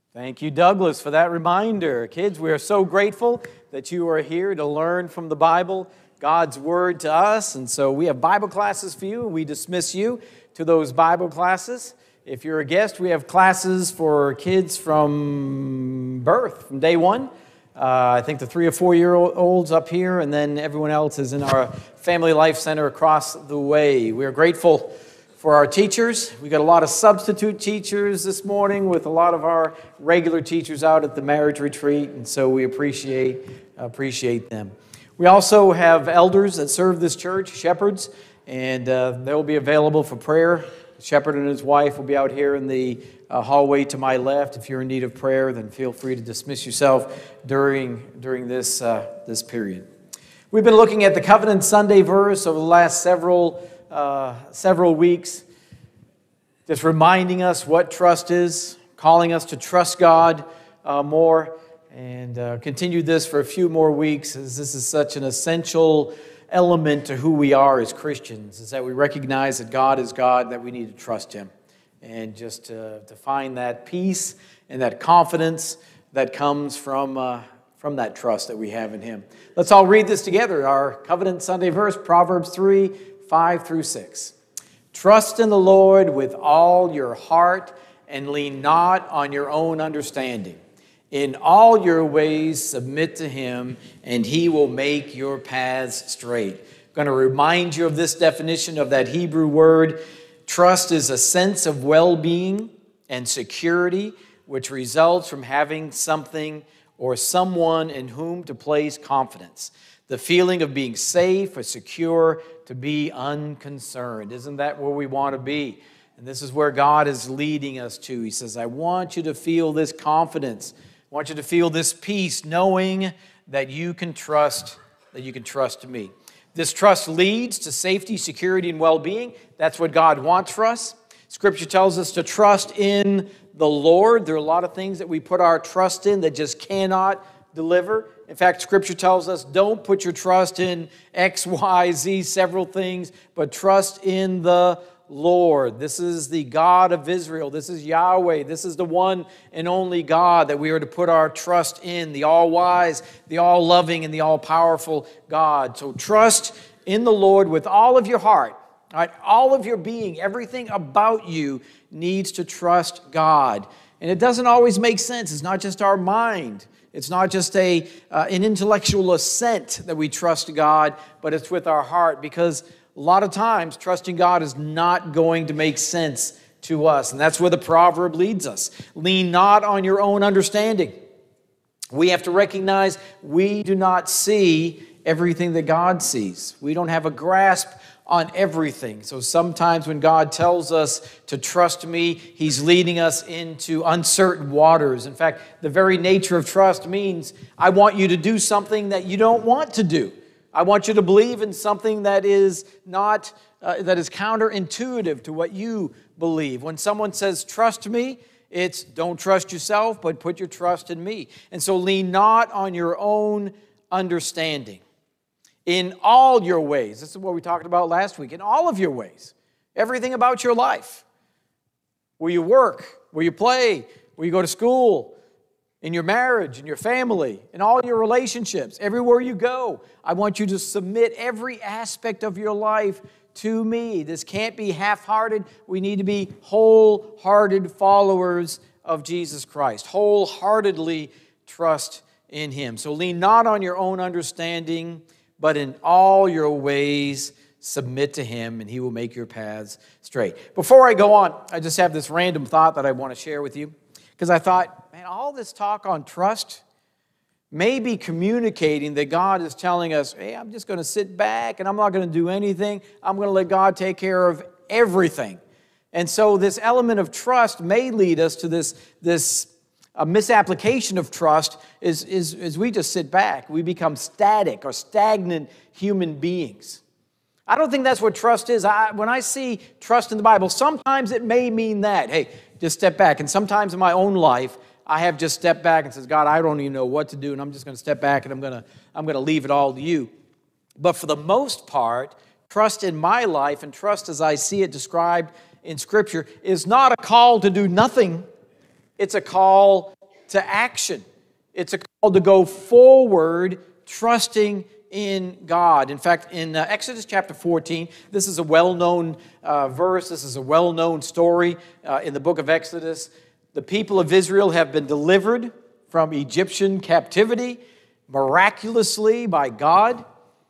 Thank you, Douglas, for that reminder. Kids, we are so grateful that you are here to learn from the Bible, God's Word to us. And so we have Bible classes for you, and we dismiss you to those Bible classes. If you're a guest, we have classes for kids from birth, from day one. I think the 3 or 4 year olds up here, and then everyone else is in our Family Life Center across the way. We are grateful for our teachers. We got a lot of substitute teachers this morning with a lot of our regular teachers out at the marriage retreat, and so we appreciate them. We also have elders that serve this church, shepherds, and they'll be available for prayer. The shepherd and his wife will be out here in the hallway to my left. If you're in need of prayer, then feel free to dismiss yourself during this period. We've been looking at the Covenant Sunday verse over the last several weeks, just reminding us what trust is, calling us to trust God more, and continue this for a few more weeks, as this is such an essential element to who we are as Christians, is that we recognize that God is God, that we need to trust Him, and just to find that peace and that confidence that comes from that trust that we have in Him. Let's all read this together. Our Covenant Sunday verse, Proverbs 3, 5 through 6. Trust in the Lord with all your heart and lean not on your own understanding. In all your ways submit to Him, and He will make your paths straight. I'm going to remind you of this definition of that Hebrew word. Trust is a sense of well-being and security which results from having something or someone in whom to place confidence. The feeling of being safe or secure, to be unconcerned. Isn't that where we want to be? And this is where God is leading us to. He says, I want you to feel this confidence. I want you to feel this peace, knowing that you can trust me. This trust leads to safety, security, and well-being. That's what God wants for us. Scripture tells us to trust in the Lord. There are a lot of things that we put our trust in that just cannot deliver. In fact, Scripture tells us don't put your trust in X, Y, Z, several things, but trust in the Lord. This is the God of Israel. This is Yahweh. This is the one and only God that we are to put our trust in, the all-wise, the all-loving, and the all-powerful God. So trust in the Lord with all of your heart, all right? All of your being, everything about you needs to trust God. And it doesn't always make sense. It's not just our mind. It's not just an intellectual assent that we trust God, but it's with our heart, because a lot of times trusting God is not going to make sense to us. And that's where the proverb leads us. Lean not on your own understanding. We have to recognize we do not see everything that God sees. We don't have a grasp on everything. So sometimes when God tells us to trust me, He's leading us into uncertain waters. In fact, the very nature of trust means I want you to do something that you don't want to do. I want you to believe in something that is not that is counterintuitive to what you believe. When someone says trust me, it's don't trust yourself, but put your trust in me. And so lean not on your own understanding. In all your ways, this is what we talked about last week, in all of your ways, everything about your life, where you work, where you play, where you go to school, in your marriage, in your family, in all your relationships, everywhere you go, I want you to submit every aspect of your life to me. This can't be half-hearted. We need to be wholehearted followers of Jesus Christ. Wholeheartedly trust in Him. So lean not on your own understanding, but in all your ways submit to Him, and He will make your paths straight. Before I go on, I just have this random thought that I want to share with you, because I thought, man, all this talk on trust may be communicating that God is telling us, hey, I'm just going to sit back and I'm not going to do anything. I'm going to let God take care of everything. And so this element of trust may lead us to this misapplication of trust is we just sit back. We become static or stagnant human beings. I don't think that's what trust is. When I see trust in the Bible, sometimes it may mean that. Hey, just step back. And sometimes in my own life, I have just stepped back and says, God, I don't even know what to do, and I'm just going to step back and I'm going to leave it all to you. But for the most part, trust in my life and trust as I see it described in Scripture is not a call to do nothing. It's a call to action. It's a call to go forward, trusting in God. In fact, in Exodus chapter 14, this is a well-known verse. This is a well-known story in the book of Exodus. The people of Israel have been delivered from Egyptian captivity miraculously by God.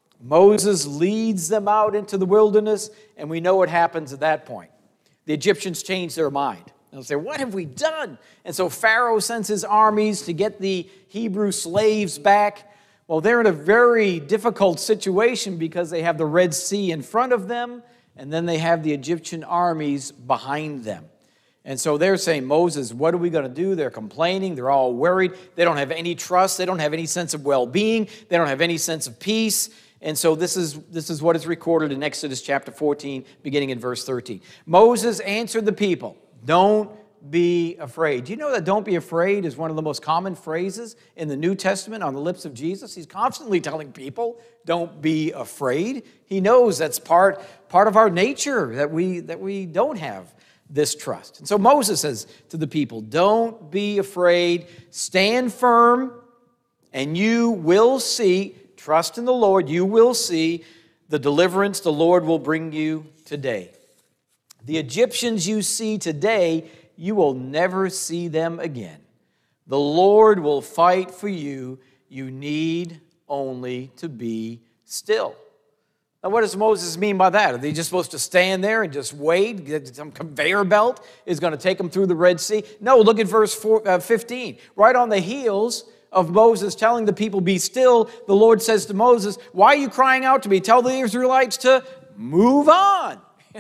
Moses leads them out into the wilderness, and we know what happens at that point. The Egyptians change their mind. They'll say, what have we done? And so Pharaoh sends his armies to get the Hebrew slaves back. Well, they're in a very difficult situation because they have the Red Sea in front of them, and then they have the Egyptian armies behind them. And so they're saying, Moses, what are we going to do? They're complaining. They're all worried. They don't have any trust. They don't have any sense of well-being. They don't have any sense of peace. And so this is what is recorded in Exodus chapter 14, beginning in verse 13. Moses answered the people, don't be afraid. Do you know that don't be afraid is one of the most common phrases in the New Testament on the lips of Jesus? He's constantly telling people, don't be afraid. He knows that's part of our nature, that we don't have this trust. And so Moses says to the people, don't be afraid, stand firm, and you will see, trust in the Lord, you will see the deliverance the Lord will bring you today. The Egyptians you see today, you will never see them again. The Lord will fight for you. You need only to be still. Now, what does Moses mean by that? Are they just supposed to stand there and just wait? Some conveyor belt is going to take them through the Red Sea? No, look at verse 15. Right on the heels of Moses telling the people, be still, the Lord says to Moses, why are you crying out to me? Tell the Israelites to move on.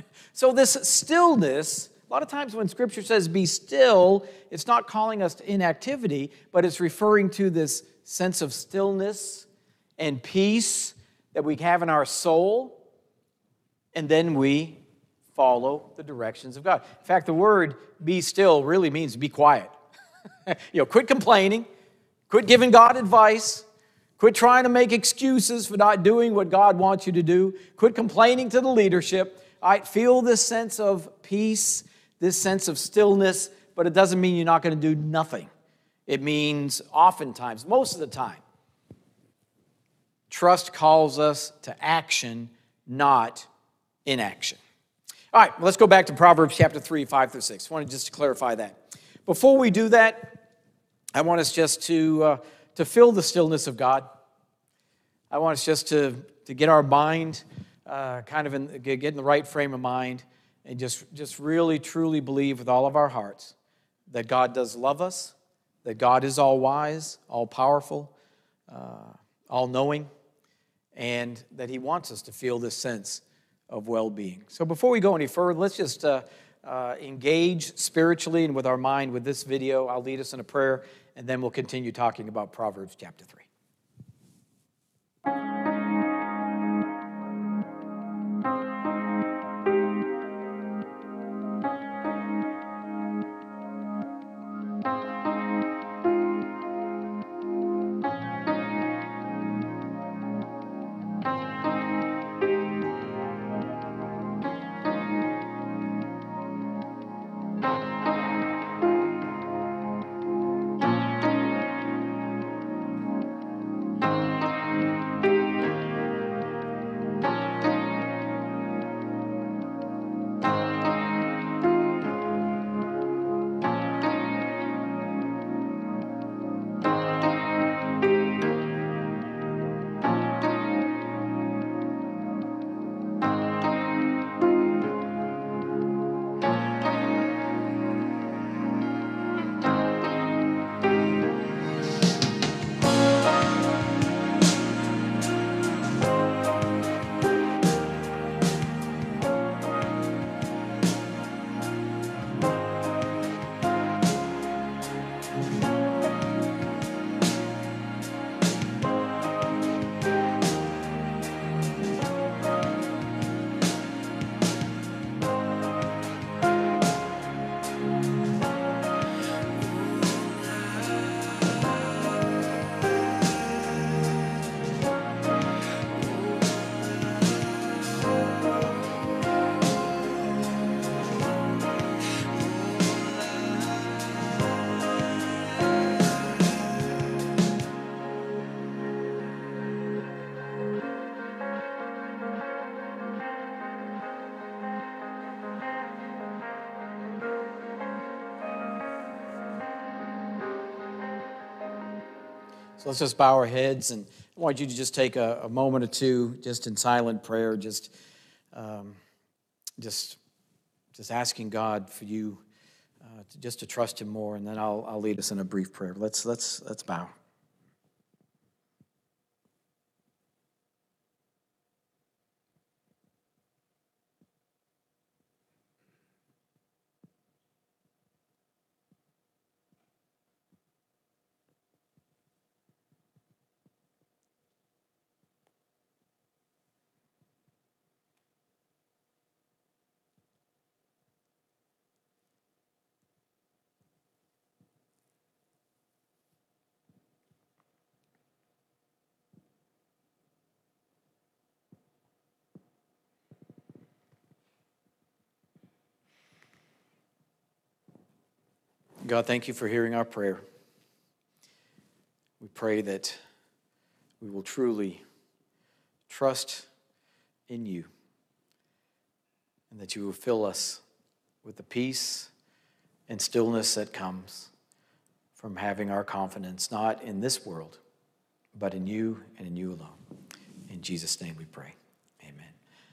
So this stillness, a lot of times when Scripture says be still, it's not calling us to inactivity, but it's referring to this sense of stillness and peace that we have in our soul, and then we follow the directions of God. In fact, the word be still really means be quiet. Quit complaining, quit giving God advice, quit trying to make excuses for not doing what God wants you to do, quit complaining to the leadership. Feel this sense of peace, this sense of stillness, but it doesn't mean you're not going to do nothing. It means oftentimes, most of the time, trust calls us to action, not inaction. All right, let's go back to Proverbs chapter 3, 5 through 6. I wanted just to clarify that. Before we do that, I want us just to feel the stillness of God. I want us just to get our mind get in the right frame of mind and just really, truly believe with all of our hearts that God does love us, that God is all-wise, all-powerful, all-knowing, and that He wants us to feel this sense of well-being. So before we go any further, let's just engage spiritually and with our mind with this video. I'll lead us in a prayer, and then we'll continue talking about Proverbs chapter 3. So let's just bow our heads, and I want you to just take a moment or two just in silent prayer, just asking God for you to trust Him more, and then I'll lead us in a brief prayer. Let's bow. God, thank you for hearing our prayer. We pray that we will truly trust in you and that you will fill us with the peace and stillness that comes from having our confidence not in this world, but in you and in you alone. In Jesus' name we pray. Amen.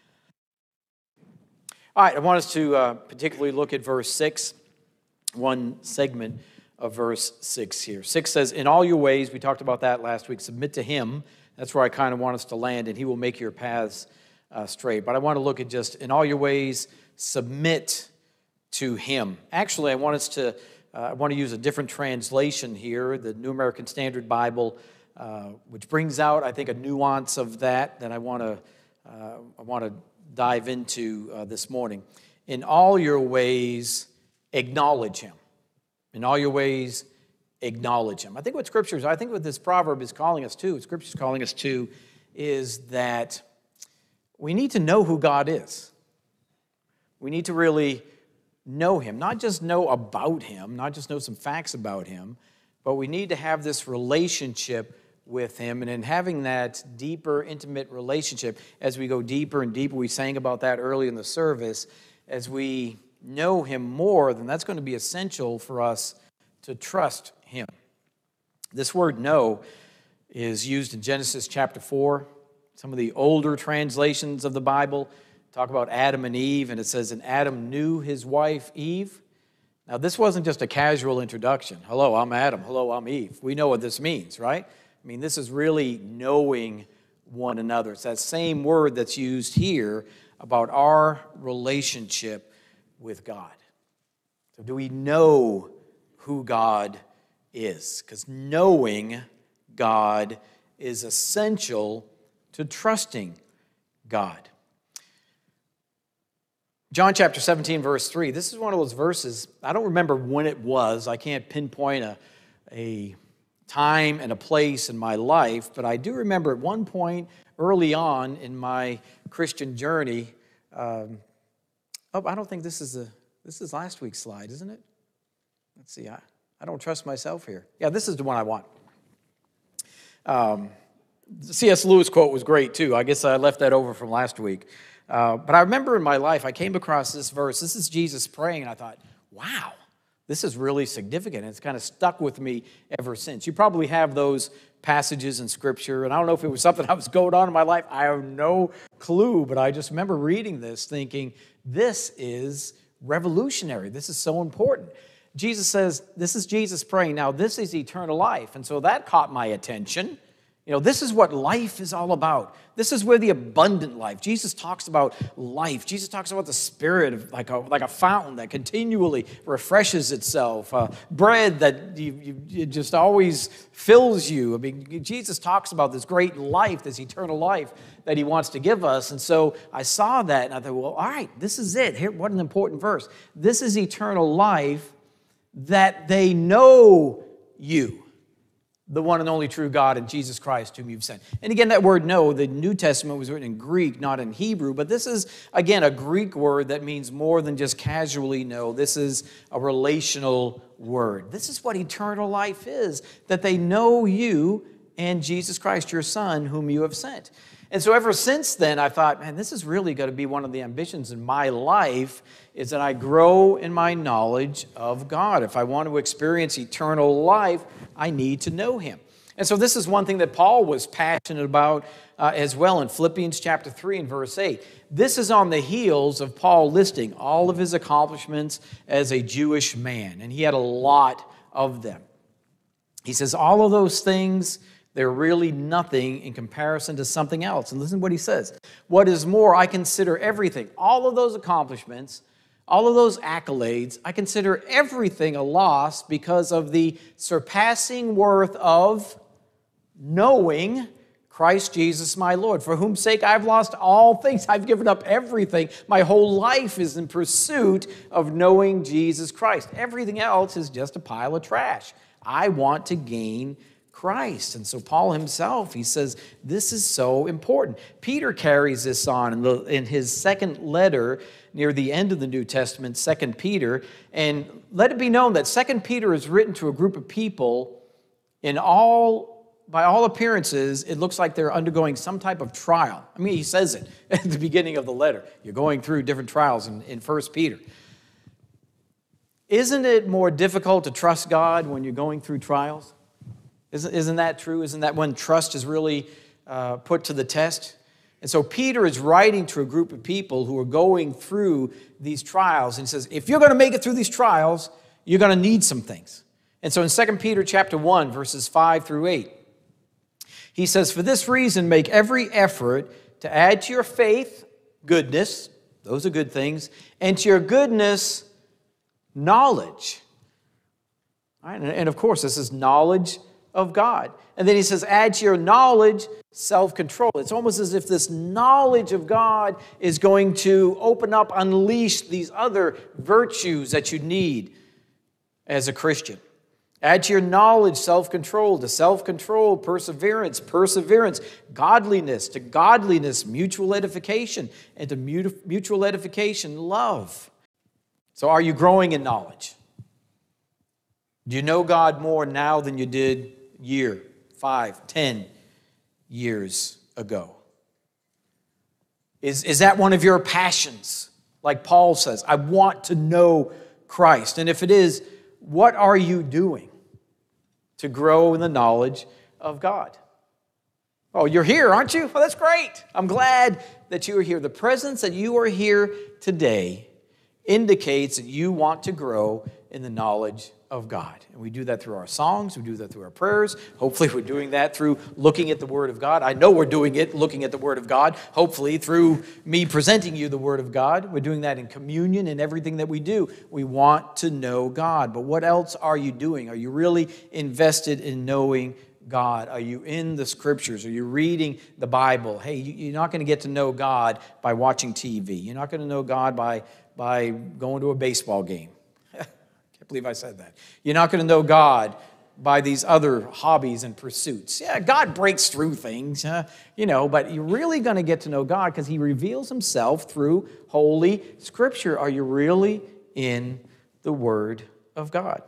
All right, I want us to particularly look at verse 6. One segment of verse 6 here. 6 says, in all your ways, we talked about that last week, submit to Him. That's where I kind of want us to land, and He will make your paths straight. But I want to look at just, in all your ways, submit to Him. Actually, I want to use a different translation here, the New American Standard Bible, which brings out, I think, a nuance of that I want to dive into this morning. In all your ways, acknowledge Him. In all your ways, acknowledge Him. I think what this proverb is calling us to, what Scripture is calling us to, is that we need to know who God is. We need to really know Him, not just know about Him, not just know some facts about Him, but we need to have this relationship with Him. And in having that deeper, intimate relationship, as we go deeper and deeper, we sang about that early in the service, as we know Him more, then that's going to be essential for us to trust Him. This word know is used in Genesis chapter 4. Some of the older translations of the Bible talk about Adam and Eve, and it says, and Adam knew his wife Eve. Now, this wasn't just a casual introduction. Hello, I'm Adam. Hello, I'm Eve. We know what this means, right? I mean, this is really knowing one another. It's that same word that's used here about our relationship with God. So do we know who God is? Because knowing God is essential to trusting God. John chapter 17, verse 3. This is one of those verses, I don't remember when it was. I can't pinpoint a time and a place in my life, but I do remember at one point early on in my Christian journey, I don't think this is last week's slide, isn't it? Let's see, I don't trust myself here. Yeah, this is the one I want. The C.S. Lewis quote was great, too. I guess I left that over from last week. But I remember in my life, I came across this verse. This is Jesus praying, and I thought, wow, this is really significant. It's kind of stuck with me ever since. You probably have those passages in Scripture, and I don't know if it was something that was going on in my life. I have no clue, but I just remember reading this thinking, this is revolutionary. This is so important. Jesus says, this is Jesus praying. Now, this is eternal life. And so that caught my attention. You know, this is what life is all about. This is where the abundant life. Jesus talks about life. Jesus talks about the Spirit of like a fountain that continually refreshes itself. Bread that it just always fills you. I mean, Jesus talks about this great life, this eternal life that He wants to give us. And so I saw that and I thought, well, all right, this is it. Here, what an important verse. This is eternal life, that they know you, the one and only true God, and Jesus Christ whom you've sent. And again, that word know, the New Testament was written in Greek, not in Hebrew, but this is, again, a Greek word that means more than just casually know. This is a relational word. This is what eternal life is, that they know you and Jesus Christ, your Son, whom you have sent. And so ever since then, I thought, man, this is really going to be one of the ambitions in my life, is that I grow in my knowledge of God. If I want to experience eternal life, I need to know Him. And so this is one thing that Paul was passionate about as well in Philippians chapter 3 and verse 8. This is on the heels of Paul listing all of his accomplishments as a Jewish man, and he had a lot of them. He says all of those things, they're really nothing in comparison to something else. And listen to what he says. What is more, I consider everything, all of those accomplishments, all of those accolades, I consider everything a loss because of the surpassing worth of knowing Christ Jesus my Lord, for whom sake I've lost all things. I've given up everything. My whole life is in pursuit of knowing Jesus Christ. Everything else is just a pile of trash. I want to gain Christ. And so Paul himself, he says, this is so important. Peter carries this on in his second letter near the end of the New Testament, 2 Peter. And let it be known that 2 Peter is written to a group of people by all appearances, it looks like they're undergoing some type of trial. I mean, he says it at the beginning of the letter. You're going through different trials in 1 Peter. Isn't it more difficult to trust God when you're going through trials? Isn't that true? Isn't that when trust is really put to the test? And so Peter is writing to a group of people who are going through these trials. And he says, if you're going to make it through these trials, you're going to need some things. And so in 2 Peter chapter 1, verses 5 through 8, he says, for this reason, make every effort to add to your faith goodness, those are good things, and to your goodness, knowledge. All right, and of course, this is knowledge of God. And then he says, add to your knowledge, self-control. It's almost as if this knowledge of God is going to open up, unleash these other virtues that you need as a Christian. Add to your knowledge self-control, to self-control perseverance, godliness, to godliness mutual edification, and to mutual edification love. So are you growing in knowledge? Do you know God more now than you did a year, 5, 10 years ago? Is that one of your passions? Like Paul says, I want to know Christ. And if it is, what are you doing to grow in the knowledge of God? Oh, you're here, aren't you? Well, that's great. I'm glad that you are here. The presence that you are here today indicates that you want to grow in the knowledge of God. And we do that through our songs. We do that through our prayers. Hopefully we're doing that through looking at the Word of God. I know we're doing it looking at the Word of God. Hopefully through me presenting you the Word of God. We're doing that in communion and everything that we do. We want to know God. But what else are you doing? Are you really invested in knowing God? Are you in the Scriptures? Are you reading the Bible? Hey, you're not going to get to know God by watching TV. You're not going to know God by going to a baseball game. I believe I said that. You're not going to know God by these other hobbies and pursuits. Yeah, God breaks through things, but you're really going to get to know God because He reveals Himself through Holy Scripture. Are you really in the Word of God?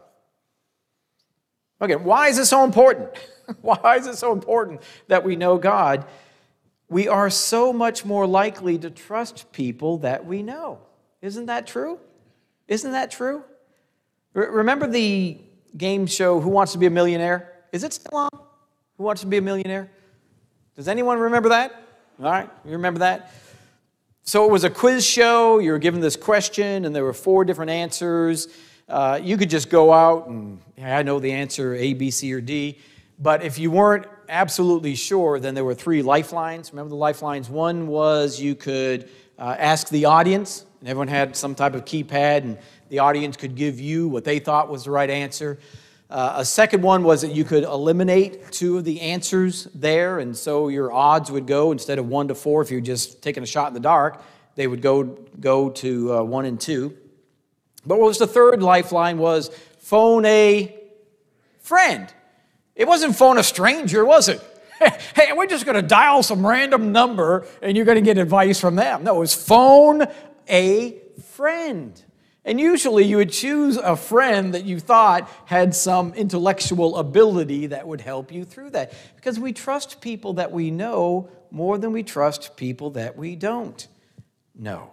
Okay, why is it so important? Why is it so important that we know God? We are so much more likely to trust people that we know. Isn't that true? Isn't that true? Remember the game show, Who Wants to Be a Millionaire? Is it still on? Who Wants to Be a Millionaire? Does anyone remember that? All right, you remember that? So it was a quiz show. You were given this question, and there were 4 different answers. You could just go out and, I know the answer, A, B, C, or D. But if you weren't absolutely sure, then there were 3 lifelines. Remember the lifelines? One was you could ask the audience, and everyone had some type of keypad, and the audience could give you what they thought was the right answer. A second one was that you could eliminate 2 of the answers there, and so your odds would go, instead of 1 to 4, if you're just taking a shot in the dark, they would go to 1 and 2. But what was the third lifeline was phone a friend. It wasn't phone a stranger, was it? Hey, we're just going to dial some random number, and you're going to get advice from them. No, it was phone a friend. And usually you would choose a friend that you thought had some intellectual ability that would help you through that. Because we trust people that we know more than we trust people that we don't know.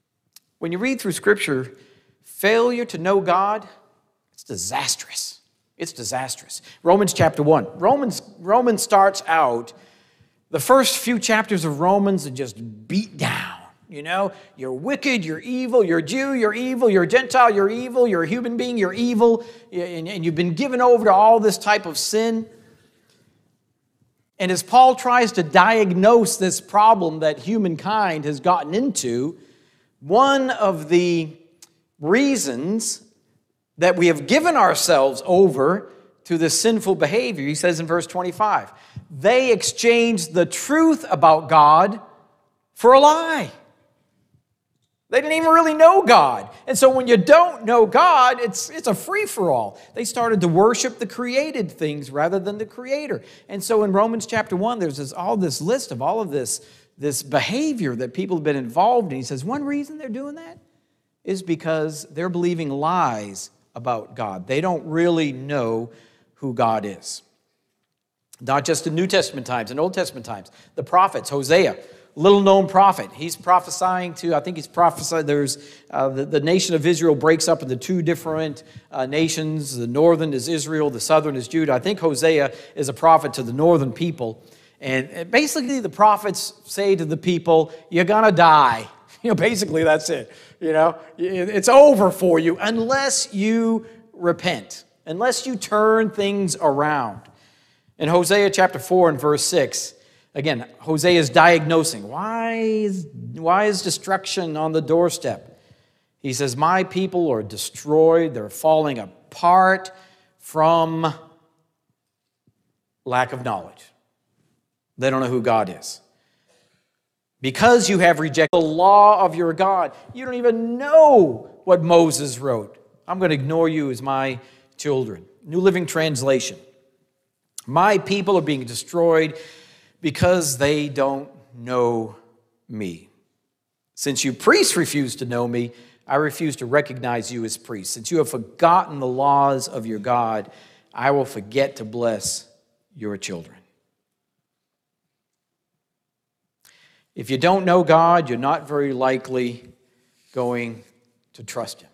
When you read through Scripture, failure to know God, it's disastrous. It's disastrous. Romans chapter 1. Romans starts out, the first few chapters of Romans are just beat down. You know, you're wicked, you're evil, you're Jew, you're evil, you're Gentile, you're evil, you're a human being, you're evil, and you've been given over to all this type of sin. And as Paul tries to diagnose this problem that humankind has gotten into, one of the reasons that we have given ourselves over to this sinful behavior, he says in verse 25, they exchanged the truth about God for a lie. They didn't even really know God. And so when you don't know God, it's a free-for-all. They started to worship the created things rather than the Creator. And so in Romans chapter 1, there's all this list of all of this behavior that people have been involved in. He says one reason they're doing that is because they're believing lies about God. They don't really know who God is. Not just in New Testament times, in Old Testament times. The prophets, Hosea, little-known prophet. He's prophesying to, I think he's prophesied, there's the nation of Israel breaks up into two different nations. The northern is Israel, the southern is Judah. I think Hosea is a prophet to the northern people. And basically the prophets say to the people, you're going to die. Basically that's it. It's over for you unless you repent, unless you turn things around. In Hosea chapter 4 and verse 6, again, Hosea is diagnosing. Why is destruction on the doorstep? He says, my people are destroyed. They're falling apart from lack of knowledge. They don't know who God is. Because you have rejected the law of your God, you don't even know what Moses wrote. I'm going to ignore you as my children. New Living Translation. My people are being destroyed because they don't know me. Since you priests refuse to know me, I refuse to recognize you as priests. Since you have forgotten the laws of your God, I will forget to bless your children. If you don't know God, you're not very likely going to trust Him.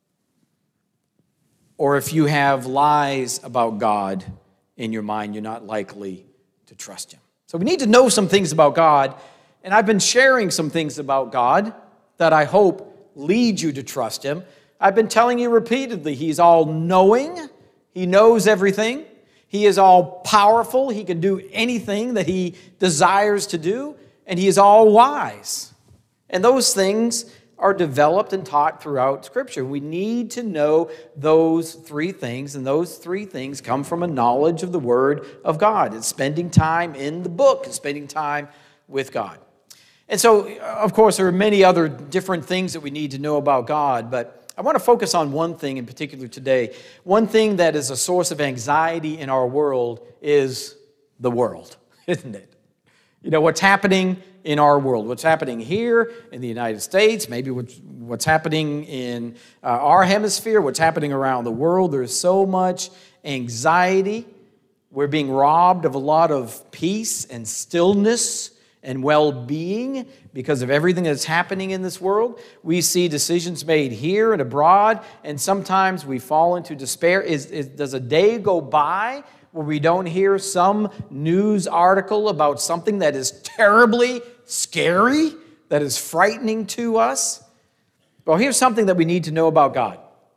Or if you have lies about God in your mind, you're not likely to trust Him. So we need to know some things about God, and I've been sharing some things about God that I hope lead you to trust Him. I've been telling you repeatedly, He's all-knowing. He knows everything. He is all-powerful. He can do anything that He desires to do, and He is all-wise. And those things are developed and taught throughout Scripture. We need to know those three things, and those three things come from a knowledge of the Word of God. It's spending time in the book and spending time with God. And so, of course, there are many other different things that we need to know about God, but I want to focus on one thing in particular today. One thing that is a source of anxiety in our world is the world, isn't it? What's happening in our world, what's happening here in the United States, maybe what's happening in our hemisphere, what's happening around the world. There's so much anxiety. We're being robbed of a lot of peace and stillness and well-being because of everything that's happening in this world. We see decisions made here and abroad, and sometimes we fall into despair. Does a day go by where we don't hear some news article about something that is terribly scary, that is frightening to us? Well, here's something that we need to know about God.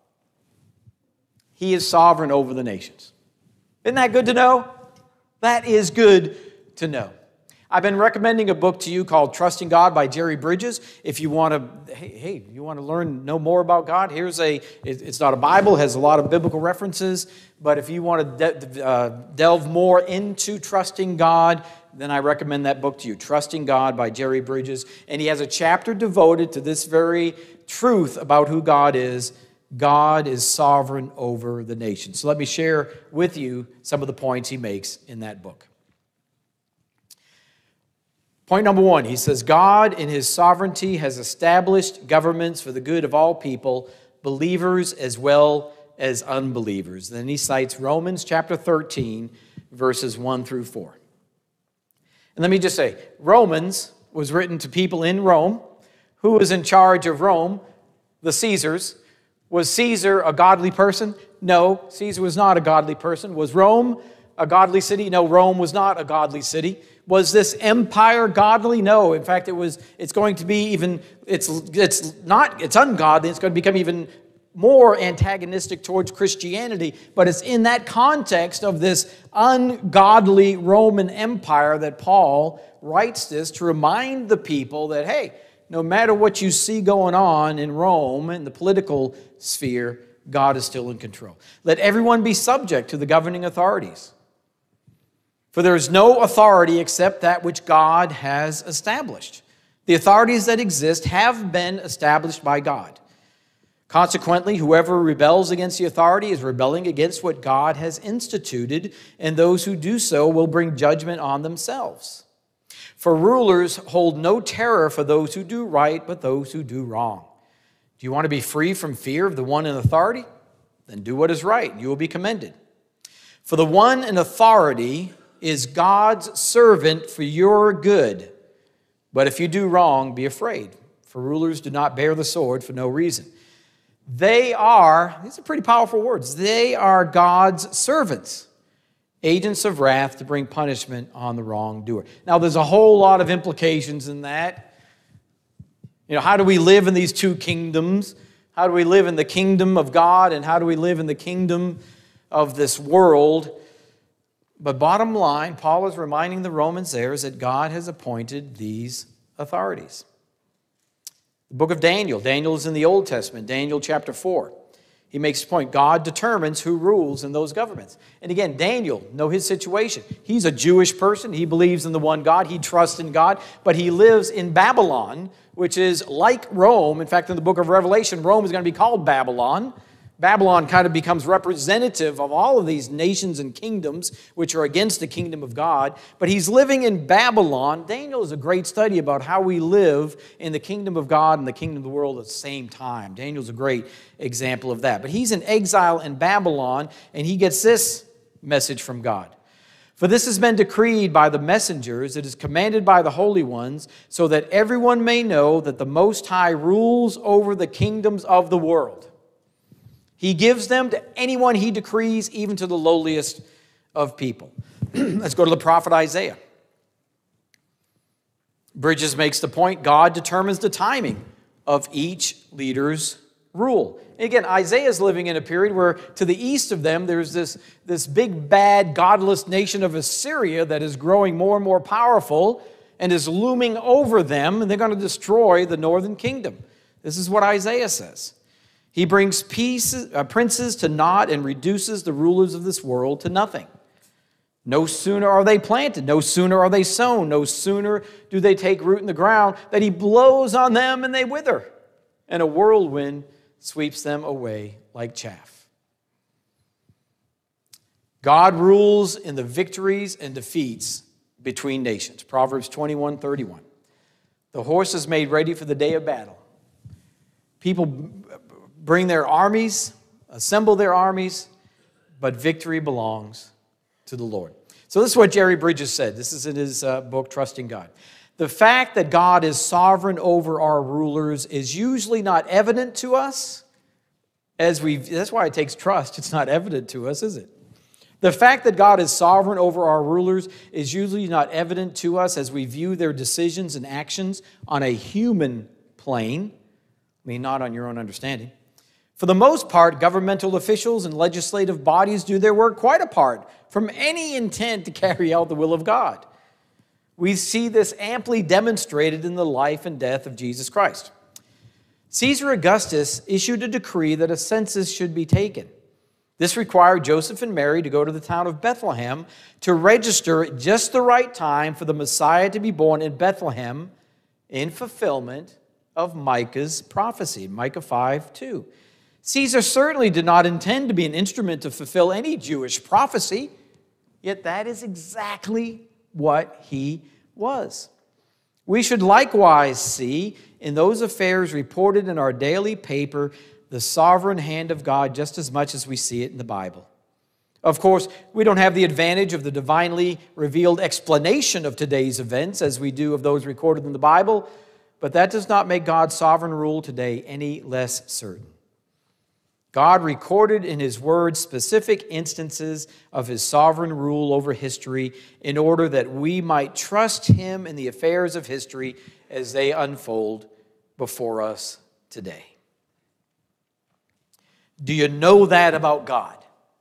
He is sovereign over the nations. Isn't that good to know? That is good to know. I've been recommending a book to you called Trusting God by Jerry Bridges. If you want to, you want to know more about God, it's not a Bible, it has a lot of biblical references, but if you want to delve more into trusting God, then I recommend that book to you, Trusting God by Jerry Bridges. And he has a chapter devoted to this very truth about who God is. God is sovereign over the nation. So let me share with you some of the points he makes in that book. Point number one, he says, God in His sovereignty has established governments for the good of all people, believers as well as unbelievers. Then he cites Romans chapter 13, verses 1 through 4. And let me just say, Romans was written to people in Rome. Who was in charge of Rome? The Caesars Was Caesar a godly person? No, Caesar was not a godly person. Was Rome a godly city? No, Rome was not a godly city. Was this empire godly? No. In fact, it's going to be even, it's ungodly. It's going to become even more antagonistic towards Christianity. But it's in that context of this ungodly Roman Empire that Paul writes this to remind the people that, hey, no matter what you see going on in Rome, in the political sphere, God is still in control. Let everyone be subject to the governing authorities. For there is no authority except that which God has established. The authorities that exist have been established by God. Consequently, whoever rebels against the authority is rebelling against what God has instituted, and those who do so will bring judgment on themselves. For rulers hold no terror for those who do right, but those who do wrong. Do you want to be free from fear of the one in authority? Then do what is right, and you will be commended. For the one in authority is God's servant for your good. But if you do wrong, be afraid, for rulers do not bear the sword for no reason. These are pretty powerful words, they are God's servants, agents of wrath to bring punishment on the wrongdoer. Now, there's a whole lot of implications in that. You know, how do we live in these two kingdoms? How do we live in the kingdom of God, and how do we live in the kingdom of this world? But bottom line, Paul is reminding the Romans there is that God has appointed these authorities. The book of Daniel. Daniel is in the Old Testament, Daniel chapter 4. He makes the point, God determines who rules in those governments. And again, Daniel, know his situation. He's a Jewish person. He believes in the one God. He trusts in God. But he lives in Babylon, which is like Rome. In fact, in the book of Revelation, Rome is going to be called Babylon. Babylon kind of becomes representative of all of these nations and kingdoms which are against the kingdom of God. But he's living in Babylon. Daniel is a great study about how we live in the kingdom of God and the kingdom of the world at the same time. Daniel's a great example of that. But he's in exile in Babylon, and he gets this message from God. For this has been decreed by the messengers, it is commanded by the holy ones, so that everyone may know that the Most High rules over the kingdoms of the world. He gives them to anyone he decrees, even to the lowliest of people. Let's go to the prophet Isaiah. Bridges makes the point, God determines the timing of each leader's rule. And again, Isaiah is living in a period where to the east of them, there's this big, bad, godless nation of Assyria that is growing more and more powerful and is looming over them, and they're going to destroy the northern kingdom. This is what Isaiah says. He brings princes to naught and reduces the rulers of this world to nothing. No sooner are they planted, no sooner are they sown, no sooner do they take root in the ground, that he blows on them and they wither, and a whirlwind sweeps them away like chaff. God rules in the victories and defeats between nations. Proverbs 21:31. The horse is made ready for the day of battle. People bring their armies, assemble their armies, but victory belongs to the Lord. So this is what Jerry Bridges said. This is in his book, Trusting God. The fact that God is sovereign over our rulers is usually not evident to us. That's why it takes trust. It's not evident to us, is it? The fact that God is sovereign over our rulers is usually not evident to us as we view their decisions and actions on a human plane. I mean, not on your own understanding. For the most part, governmental officials and legislative bodies do their work quite apart from any intent to carry out the will of God. We see this amply demonstrated in the life and death of Jesus Christ. Caesar Augustus issued a decree that a census should be taken. This required Joseph and Mary to go to the town of Bethlehem to register at just the right time for the Messiah to be born in Bethlehem in fulfillment of Micah's prophecy, Micah 5:2. Caesar certainly did not intend to be an instrument to fulfill any Jewish prophecy, yet that is exactly what he was. We should likewise see in those affairs reported in our daily paper the sovereign hand of God just as much as we see it in the Bible. Of course, we don't have the advantage of the divinely revealed explanation of today's events as we do of those recorded in the Bible, but that does not make God's sovereign rule today any less certain. God recorded in His Word specific instances of His sovereign rule over history in order that we might trust Him in the affairs of history as they unfold before us today. Do you know that about God?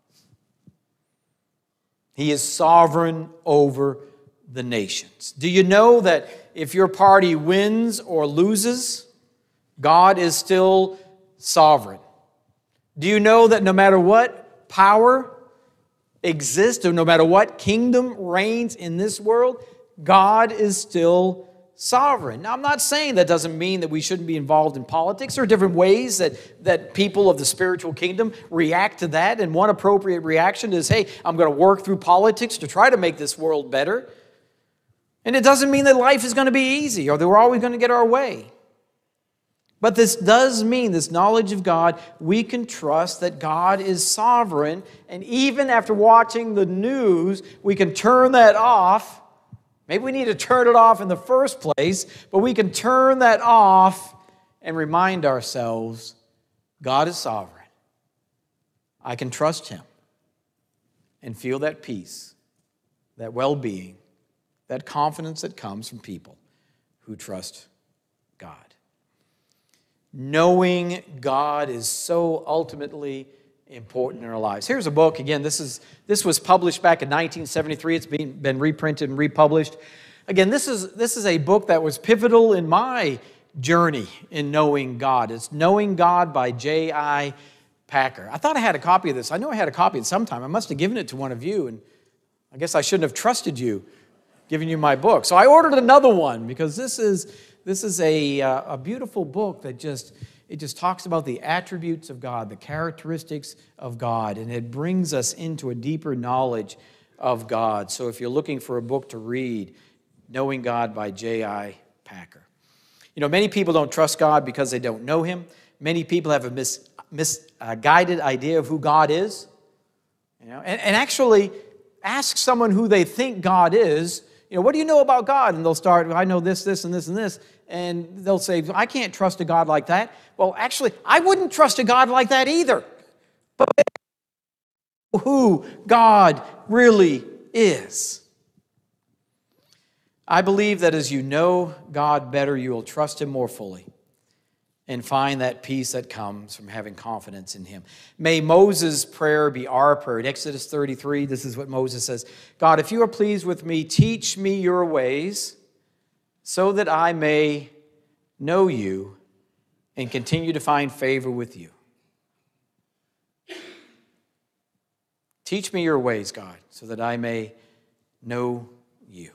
He is sovereign over the nations. Do you know that if your party wins or loses, God is still sovereign? Do you know that no matter what power exists or no matter what kingdom reigns in this world, God is still sovereign? Now, I'm not saying that doesn't mean that we shouldn't be involved in politics. There are different ways that people of the spiritual kingdom react to that, and one appropriate reaction is, hey, I'm going to work through politics to try to make this world better. And it doesn't mean that life is going to be easy or that we're always going to get our way. But this does mean, this knowledge of God, we can trust that God is sovereign, and even after watching the news, we can turn that off. Maybe we need to turn it off in the first place, but we can turn that off and remind ourselves, God is sovereign. I can trust Him and feel that peace, that well-being, that confidence that comes from people who trust God. Knowing God is so ultimately important in our lives. Here's a book. Again, this was published back in 1973. It's been reprinted and republished. Again, this is a book that was pivotal in my journey in knowing God. It's Knowing God by J.I. Packer. I thought I had a copy of this. I know I had a copy at some time. I must have given it to one of you, and I guess I shouldn't have trusted you, giving you my book. So I ordered another one because this is a beautiful book that just talks about the attributes of God, the characteristics of God, and it brings us into a deeper knowledge of God. So if you're looking for a book to read, Knowing God by J.I. Packer. You know, many people don't trust God because they don't know Him. Many people have a misguided idea of who God is. You know, and actually ask someone who they think God is, you know, what do you know about God? And they'll start, I know this, this, and this, and this. And they'll say, I can't trust a God like that. Well, actually, I wouldn't trust a God like that either. But who God really is. I believe that as you know God better, you will trust Him more fully and find that peace that comes from having confidence in Him. May Moses' prayer be our prayer. In Exodus 33, this is what Moses says, God, if you are pleased with me, teach me your ways so that I may know you and continue to find favor with you. Teach me your ways, God, so that I may know you.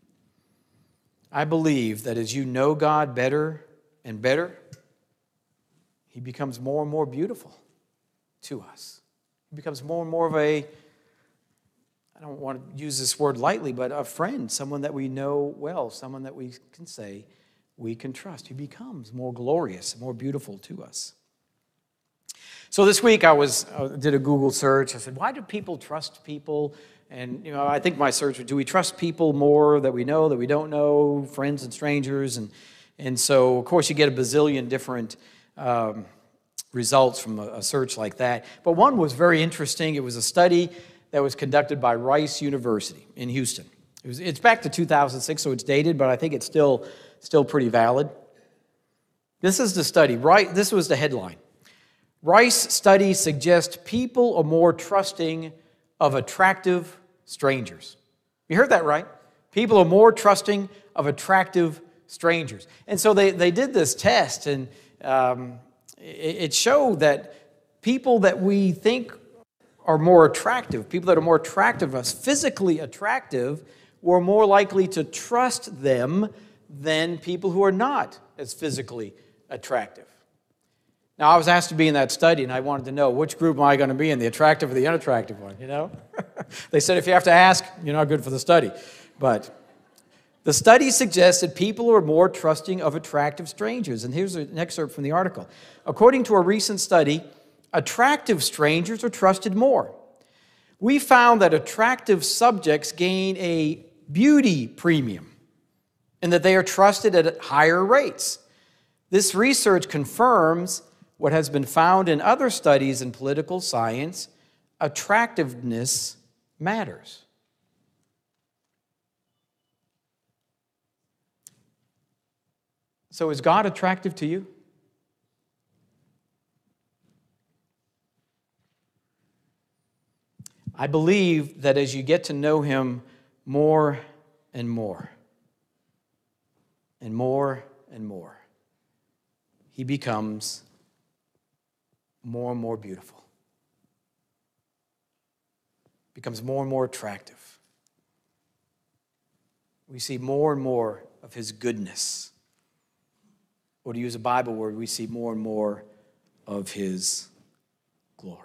I believe that as you know God better and better, He becomes more and more beautiful to us. He becomes more and more of I don't want to use this word lightly, but a friend, someone that we know well, someone that we can say we can trust. He becomes more glorious, more beautiful to us. So this week I did a Google search. I said, why do people trust people? And, you know, I think my search was, do we trust people more that we know, that we don't know, friends and strangers? And so, of course, you get a bazillion different results from a search like that. But one was very interesting. It was a study that was conducted by Rice University in Houston. It's back to 2006, so it's dated, but I think it's still pretty valid. This is the study. This was the headline. Rice study suggests people are more trusting of attractive strangers. You heard that right? People are more trusting of attractive strangers. And so they did this test, and it showed that people that we think are more attractive, people that are more attractive to us, physically attractive, were more likely to trust them than people who are not as physically attractive. Now, I was asked to be in that study, and I wanted to know, which group am I going to be in, the attractive or the unattractive one, you know? They said, if you have to ask, you're not good for the study. But the study suggests that people are more trusting of attractive strangers. And here's an excerpt from the article. According to a recent study, attractive strangers are trusted more. We found that attractive subjects gain a beauty premium and that they are trusted at higher rates. This research confirms what has been found in other studies in political science, attractiveness matters. So is God attractive to you? I believe that as you get to know him more and more, and more and more, he becomes more and more beautiful, becomes more and more attractive. We see more and more of his goodness. Or to use a Bible word, we see more and more of his glory.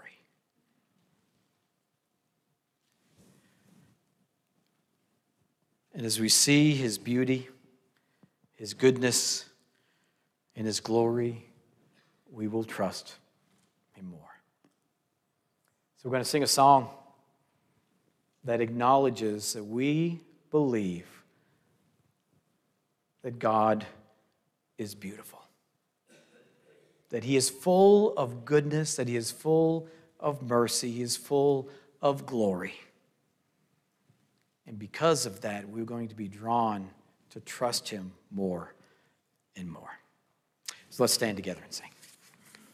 And as we see his beauty, his goodness, and his glory, we will trust him more. So we're going to sing a song that acknowledges that we believe that God is beautiful, that he is full of goodness, that he is full of mercy, he is full of glory. And because of that, we're going to be drawn to trust him more and more. So let's stand together and sing.